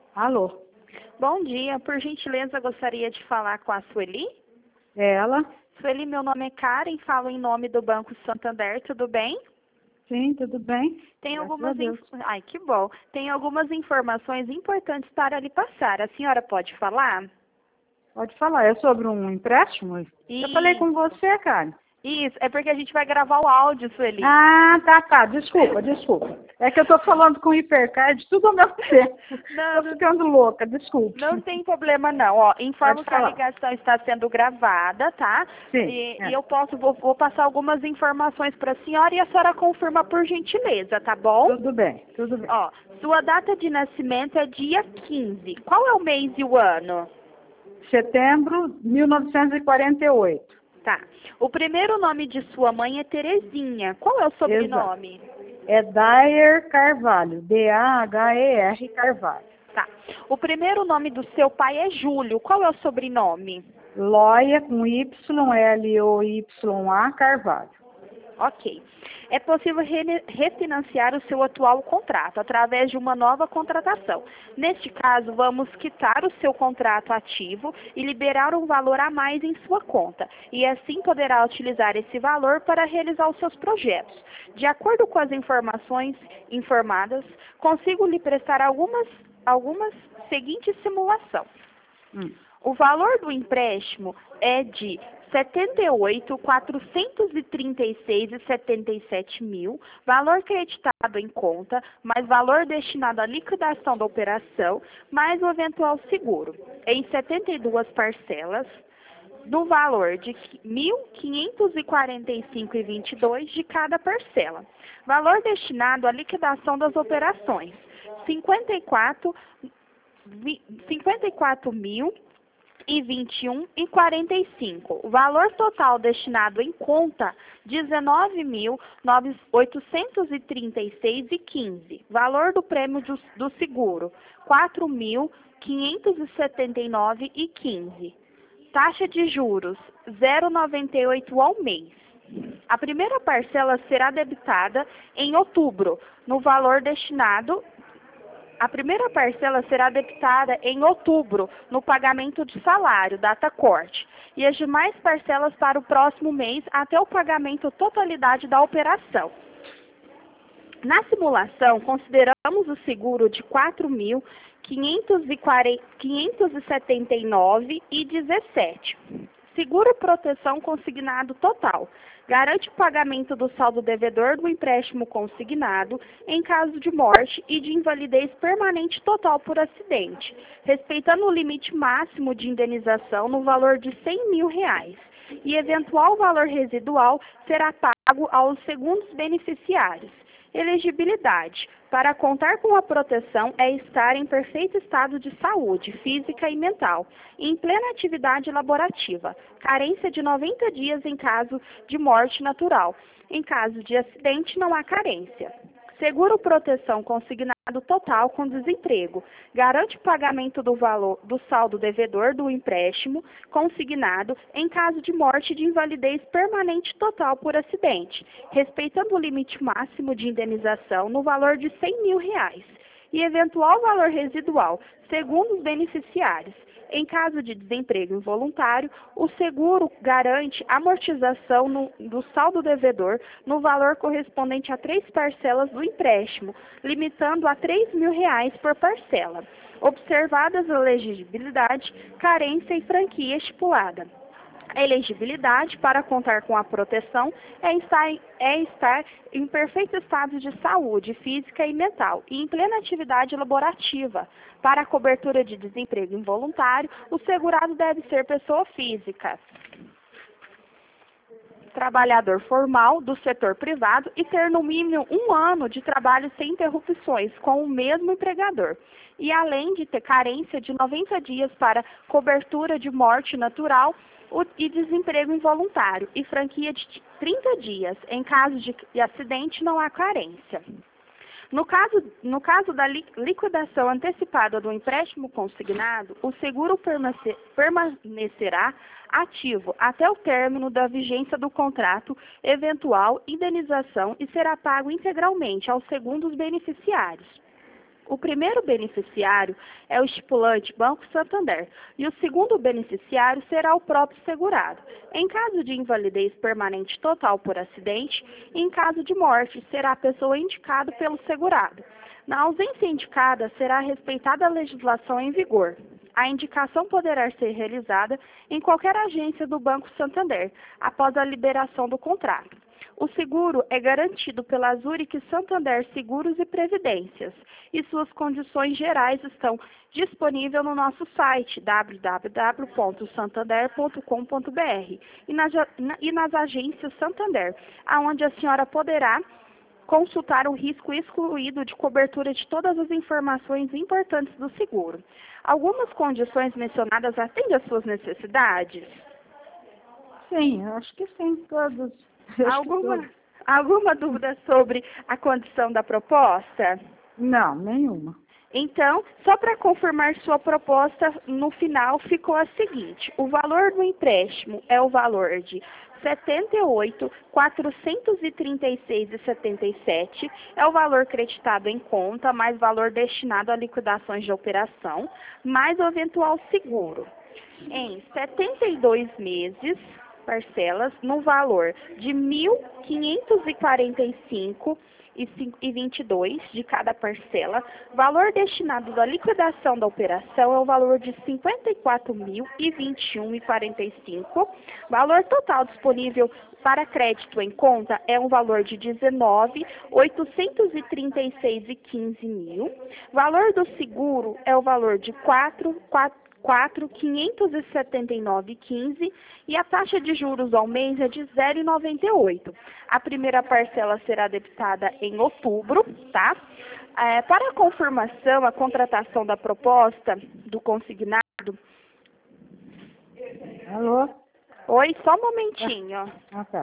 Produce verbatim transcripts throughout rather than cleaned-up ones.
Alô, Bom dia, por gentileza gostaria de falar com a Sueli. é ela? Sueli, meu nome é Karen, falo em nome do Banco Santander, tudo bem? Sim, tudo bem? Tem Graças a algumas Deus. inf... Ai, que bom. Tem algumas informações importantes para lhe passar. A senhora pode falar? Pode falar, é sobre um empréstimo? Eu falei com Isso. você, cara. Isso, é porque a gente vai gravar o áudio, Sueli. Ah, tá, tá, desculpa, desculpa. É que eu tô falando com o hipercard, tudo ao mesmo tempo. Não, Tô não, ficando louca, desculpe. não tem problema não. Ó, Pode informo que a falar. ligação está sendo gravada, tá? Sim, E, e é. eu posso, vou, vou passar algumas informações para a senhora e a senhora confirma por gentileza, tá bom? Tudo bem, tudo bem. Ó, sua data de nascimento é dia quinze. Qual é o mês e o ano? Setembro de mil novecentos e quarenta e oito. Tá. O primeiro nome de sua mãe é Terezinha. Qual é o sobrenome? É Dayer Carvalho, D A H E R Carvalho. Tá. O primeiro nome do seu pai é Júlio. Qual é o sobrenome? Loia com Y, L O Y A Carvalho. Ok. É possível re- refinanciar o seu atual contrato através de uma nova contratação. Neste caso, vamos quitar o seu contrato ativo e liberar um valor a mais em sua conta. E assim poderá utilizar esse valor para realizar os seus projetos. De acordo com as informações informadas, consigo lhe prestar algumas, algumas seguintes simulações. Hum. O valor do empréstimo é de setenta e oito mil quatrocentos e trinta e seis reais e setenta e sete mil, valor creditado em conta, mais valor destinado à liquidação da operação, mais o eventual seguro, em setenta e duas parcelas, no valor de mil quinhentos e quarenta e cinco reais e vinte e dois centavos de cada parcela. Valor destinado à liquidação das operações, cinquenta e quatro mil e vinte e um e quarenta e cinco. O valor total destinado em conta, dezenove mil oitocentos e trinta e seis e quinze. Valor do prêmio do, do seguro, quatro mil quinhentos e setenta e nove e quinze. Taxa de juros, zero vírgula noventa e oito ao mês. A primeira parcela será debitada em outubro, no valor destinado A primeira parcela será debitada em outubro, no pagamento de salário, data corte, e as demais parcelas para o próximo mês até o pagamento totalidade da operação. Na simulação, consideramos o seguro de quatro mil quinhentos e setenta e nove reais e dezessete centavos. Seguro proteção consignado total. Garante o pagamento do saldo devedor do empréstimo consignado em caso de morte e de invalidez permanente total por acidente, respeitando o limite máximo de indenização no valor de cem mil reais. E eventual valor residual será pago aos segundos beneficiários. Elegibilidade. Para contar com a proteção é estar em perfeito estado de saúde física e mental, em plena atividade laborativa. Carência de noventa dias em caso de morte natural. Em caso de acidente, não há carência. Seguro proteção consignado total com desemprego. Garante o pagamento do valor do saldo devedor do empréstimo consignado em caso de morte e de invalidez permanente total por acidente, respeitando o limite máximo de indenização no valor de cem mil reais. E eventual valor residual, segundo os beneficiários. Em caso de desemprego involuntário, o seguro garante amortização no, do saldo devedor no valor correspondente a três parcelas do empréstimo, limitando a três mil reais por parcela, observadas a elegibilidade, carência e franquia estipulada. A elegibilidade para contar com a proteção é estar, em, é estar em perfeito estado de saúde física e mental e em plena atividade laborativa. Para a cobertura de desemprego involuntário, o segurado deve ser pessoa física, trabalhador formal do setor privado e ter no mínimo um ano de trabalho sem interrupções com o mesmo empregador. E além de ter carência de noventa dias para cobertura de morte natural e desemprego involuntário e franquia de trinta dias. Em caso de acidente, não há carência. No caso, no caso da li, liquidação antecipada do empréstimo consignado, o seguro permanecer, permanecerá ativo até o término da vigência do contrato, eventual indenização e será pago integralmente aos segundos beneficiários. O primeiro beneficiário é o estipulante Banco Santander e o segundo beneficiário será o próprio segurado. Em caso de invalidez permanente total por acidente, e em caso de morte, será a pessoa indicada pelo segurado. Na ausência indicada, será respeitada a legislação em vigor. A indicação poderá ser realizada em qualquer agência do Banco Santander, após a liberação do contrato. O seguro é garantido pela Zurich Santander Seguros e Previdências e suas condições gerais estão disponíveis no nosso site w w w ponto santander ponto com ponto b r e nas, e nas agências Santander, aonde a senhora poderá consultar o risco excluído de cobertura de todas as informações importantes do seguro. Algumas condições mencionadas atendem às suas necessidades? Sim, eu acho que sim, todos. Alguma, alguma dúvida sobre a condição da proposta? Não, nenhuma. Então, só para confirmar sua proposta, no final ficou a seguinte: o valor do empréstimo é o valor de setenta e oito mil quatrocentos e trinta e seis reais e setenta e sete centavos, é o valor creditado em conta, mais valor destinado a liquidações de operação, mais o eventual seguro. Em setenta e dois meses, parcelas no valor de mil quinhentos e quarenta e cinco reais e vinte e dois centavos de cada parcela. Valor destinado à liquidação da operação é o valor de cinquenta e quatro mil e vinte e um reais e quarenta e cinco centavos. Valor total disponível para crédito em conta é um valor de dezenove mil oitocentos e trinta e seis reais e quinze centavos. Valor do seguro é o valor de quatro mil quinhentos e setenta e nove reais e quinze centavos e a taxa de juros ao mês é de zero vírgula noventa e oito. A primeira parcela será debitada em outubro, tá? É, para a confirmação, a contratação da proposta do consignado... Alô? Oi, só um momentinho. Ah, tá.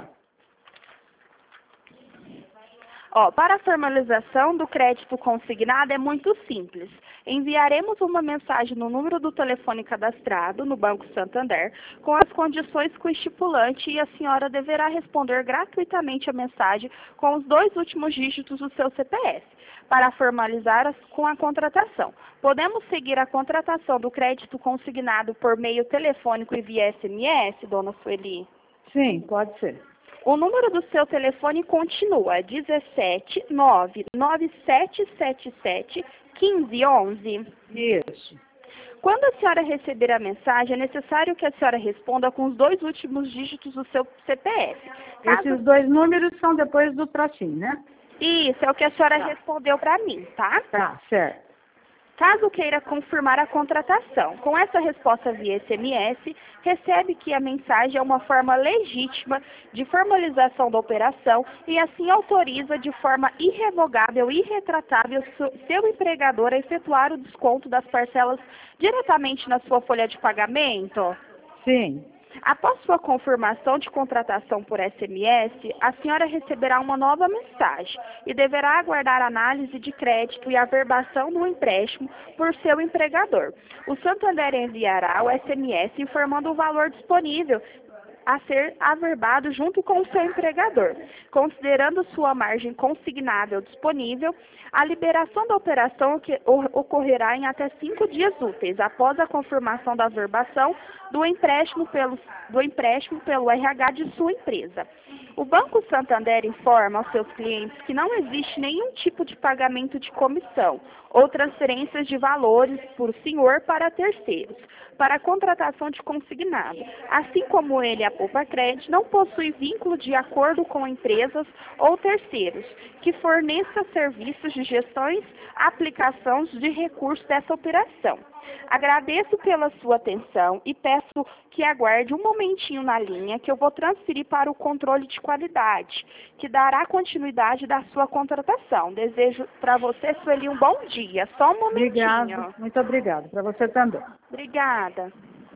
Ó, para a formalização do crédito consignado é muito simples. Enviaremos uma mensagem no número do telefone cadastrado no Banco Santander com as condições que o estipulante e a senhora deverá responder gratuitamente a mensagem com os dois últimos dígitos do seu C P F para formalizar as, com a contratação. Podemos seguir a contratação do crédito consignado por meio telefônico e via S M S, dona Sueli? Sim, pode ser. O número do seu telefone continua dezessete nove nove sete sete sete um cinco um um. Isso. Quando a senhora receber a mensagem, é necessário que a senhora responda com os dois últimos dígitos do seu C P F. Caso... Esses dois números são depois do tracinho, né? Isso, é o que a senhora Tá. respondeu para mim, tá? Tá, certo. Caso queira confirmar a contratação, com essa resposta via S M S, recebe que a mensagem é uma forma legítima de formalização da operação e assim autoriza de forma irrevogável e irretratável seu empregador a efetuar o desconto das parcelas diretamente na sua folha de pagamento? Sim. Após sua confirmação de contratação por S M S, a senhora receberá uma nova mensagem e deverá aguardar a análise de crédito e averbação do empréstimo por seu empregador. O Santander enviará o S M S informando o valor disponível a ser averbado junto com o seu empregador. Considerando sua margem consignável disponível, a liberação da operação que ocorrerá em até cinco dias úteis, após a confirmação da averbação do empréstimo pelo, do empréstimo pelo R H de sua empresa. O Banco Santander informa aos seus clientes que não existe nenhum tipo de pagamento de comissão ou transferências de valores por senhor para terceiros, para a contratação de consignado. Assim como ele, a Poupa Cred, não possui vínculo de acordo com empresas ou terceiros que forneçam serviços de gestões, aplicações de recursos dessa operação. Agradeço pela sua atenção e peço que aguarde um momentinho na linha que eu vou transferir para o controle de qualidade, que dará continuidade da sua contratação. Desejo para você, Sueli, um bom dia. Só um momentinho. Obrigado. Muito obrigada. Para você também. Obrigada.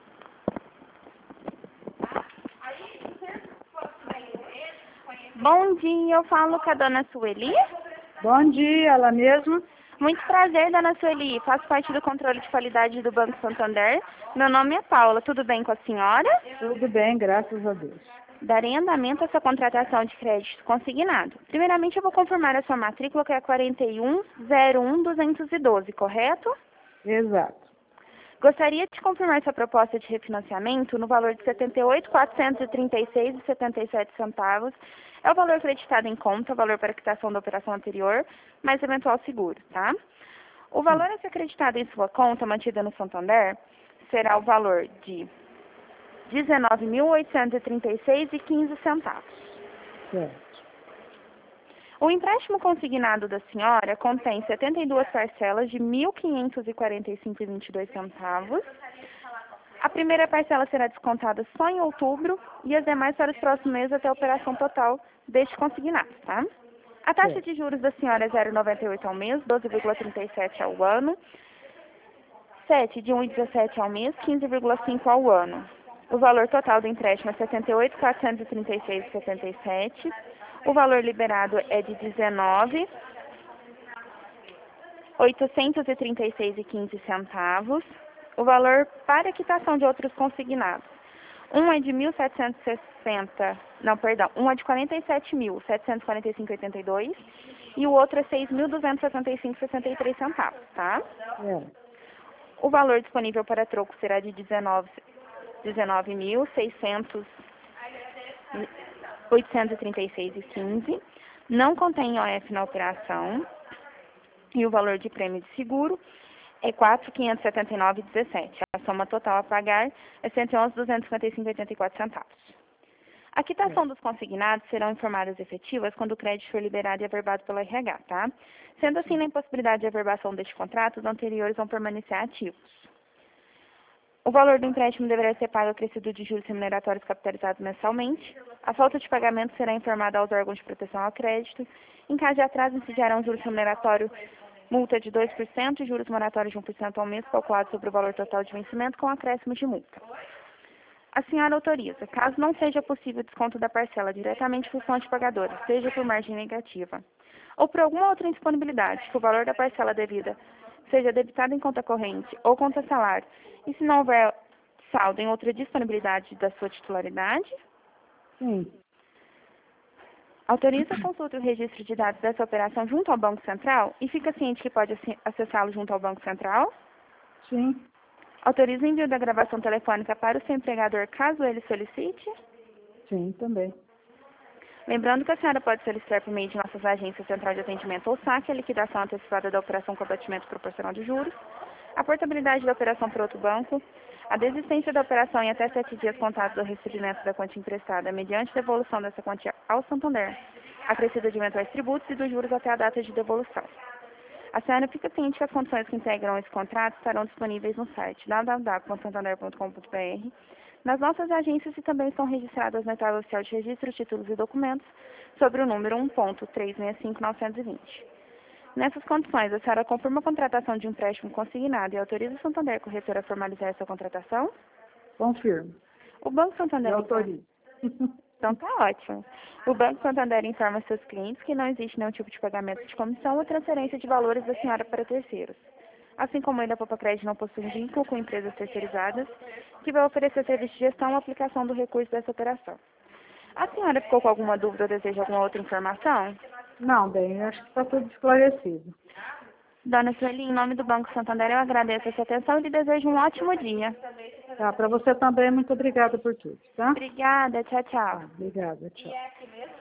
Bom dia, eu falo com a dona Sueli. Bom dia, ela mesma. Muito prazer, dona Sueli. Faço parte do controle de qualidade do Banco Santander. Meu nome é Paula. Tudo bem com a senhora? Tudo bem, graças a Deus. darei andamento a essa contratação de crédito consignado. Primeiramente, eu vou confirmar a sua matrícula, que é quarenta e um zero um duzentos e doze, correto? Exato. Gostaria de confirmar sua proposta de refinanciamento no valor de setenta e oito mil quatrocentos e trinta e seis reais e setenta e sete centavos. É o valor acreditado em conta, o valor para quitação da operação anterior, mais eventual seguro, tá? O valor a ser acreditado em sua conta, mantida no Santander, será o valor de dezenove mil oitocentos e trinta e seis reais e quinze centavos. Certo. O empréstimo consignado da senhora contém setenta e duas parcelas de mil quinhentos e quarenta e cinco reais e vinte e dois centavos. A primeira parcela será descontada só em outubro e as demais para os próximos meses até a operação total deste consignado, tá? A taxa Certo. de juros da senhora é zero vírgula noventa e oito ao mês, doze vírgula trinta e sete ao ano, sete de um vírgula dezessete ao mês, quinze vírgula cinco ao ano. O valor total do empréstimo é setenta e oito mil quatrocentos e trinta e seis reais e setenta e sete centavos. O valor liberado é de dezenove mil oitocentos e trinta e seis reais e quinze centavos. O valor para quitação de outros consignados. Um é de mil setecentos e sessenta, não, perdão, um é de quarenta e sete mil setecentos e quarenta e cinco reais e oitenta e dois centavos e o outro é seis mil duzentos e setenta e cinco reais e sessenta e três centavos, tá? É. O valor disponível para troco será de dezenove mil seiscentos oitocentos e trinta e seis reais e quinze centavos. Não contém O F na operação. E o valor de prêmio de seguro é quatro mil quinhentos e setenta e nove reais e dezessete centavos. A soma total a pagar é cento e onze mil duzentos e cinquenta e cinco reais e oitenta e quatro centavos. A quitação dos consignados serão informadas efetivas quando o crédito for liberado e averbado pelo R H, tá? Sendo assim, na impossibilidade de averbação deste contrato, os anteriores vão permanecer ativos. O valor do empréstimo deverá ser pago acrescido de juros remuneratórios capitalizados mensalmente. A falta de pagamento será informada aos órgãos de proteção ao crédito. Em caso de atraso, incidirão juros remuneratórios, multa de dois por cento e juros moratórios de um por cento ao mês, calculados sobre o valor total de vencimento, com acréscimo de multa. A senhora autoriza, caso não seja possível o desconto da parcela diretamente por fonte pagadora, seja por margem negativa, ou por alguma outra indisponibilidade, que o valor da parcela devida seja debitado em conta corrente ou conta salário, e se não houver saldo em outra disponibilidade da sua titularidade, Sim. autoriza a consulta e o registro de dados dessa operação junto ao Banco Central e fica ciente que pode acessá-lo junto ao Banco Central. Sim. Autoriza o envio da gravação telefônica para o seu empregador, caso ele solicite. Sim, também. Lembrando que a senhora pode solicitar por meio de nossas agências Central de Atendimento ou saque a liquidação antecipada da operação com abatimento proporcional de juros, a portabilidade da operação para outro banco, a desistência da operação em até sete dias contados do recebimento da quantia emprestada mediante devolução dessa quantia ao Santander, acrescida de eventuais tributos e dos juros até a data de devolução. A senhora fica ciente que as condições que integram esse contrato estarão disponíveis no site w w w ponto santander ponto com ponto b r, nas nossas agências e também estão registradas na tabela oficial de registro, títulos e documentos, sobre o número um ponto trezentos e sessenta e cinco mil novecentos e vinte. Nessas condições, a senhora confirma a contratação de um empréstimo consignado e autoriza o Santander Corretora a formalizar essa contratação? Confirmo. O Banco Santander... Eu autorizo. Então tá ótimo. O Banco Santander informa seus clientes que não existe nenhum tipo de pagamento de comissão ou transferência de valores da senhora para terceiros. Assim como ele, a Poupa Crédito não possui vínculo com empresas terceirizadas, que vai oferecer serviço de gestão ou aplicação do recurso dessa operação. A senhora ficou com alguma dúvida ou deseja alguma outra informação? Não, bem, acho que está tudo esclarecido. Dona Sueli, em nome do Banco Santander, eu agradeço a sua atenção e lhe desejo um ótimo dia. Tá, para você também, muito obrigada por tudo, tá? Obrigada, tchau, tchau. Tá, obrigada, tchau.